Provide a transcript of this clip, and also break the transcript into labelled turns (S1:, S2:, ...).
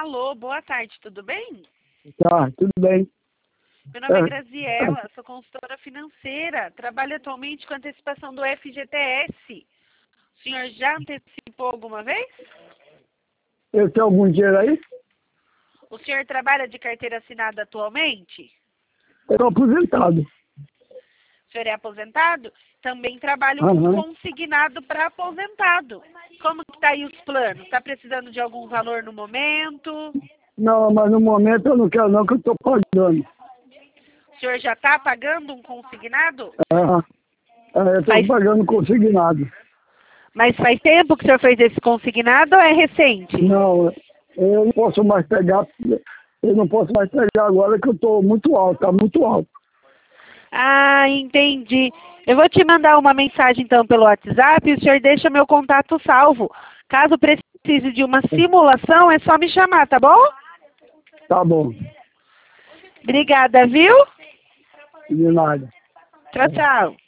S1: Alô, boa tarde, tudo bem?
S2: Tá, tudo bem.
S1: Meu nome é Graziela, sou consultora financeira, trabalho atualmente com antecipação do FGTS. O senhor já antecipou alguma vez?
S2: Eu tenho algum dinheiro aí?
S1: O senhor trabalha de carteira assinada atualmente?
S2: Eu estou aposentado.
S1: O senhor é aposentado? Também trabalho com
S2: Aham.
S1: consignado para aposentado. Como que tá aí os planos? Está precisando de algum valor no momento?
S2: Não, mas no momento eu não quero não, que eu estou pagando.
S1: O senhor já está pagando um consignado?
S2: Eu estou
S1: Faz-
S2: pagando consignado.
S1: Mas faz tempo que o senhor fez esse consignado ou é recente?
S2: Não, eu não posso mais pegar, eu não posso mais pegar agora que eu estou muito alto, está muito alto.
S1: Ah, entendi. Eu vou te mandar uma mensagem então pelo WhatsApp e o senhor deixa meu contato salvo. Caso precise de uma simulação, é só me chamar, tá bom?
S2: Tá bom,
S1: Obrigada, viu?
S2: de nada.
S1: Tchau, tchau.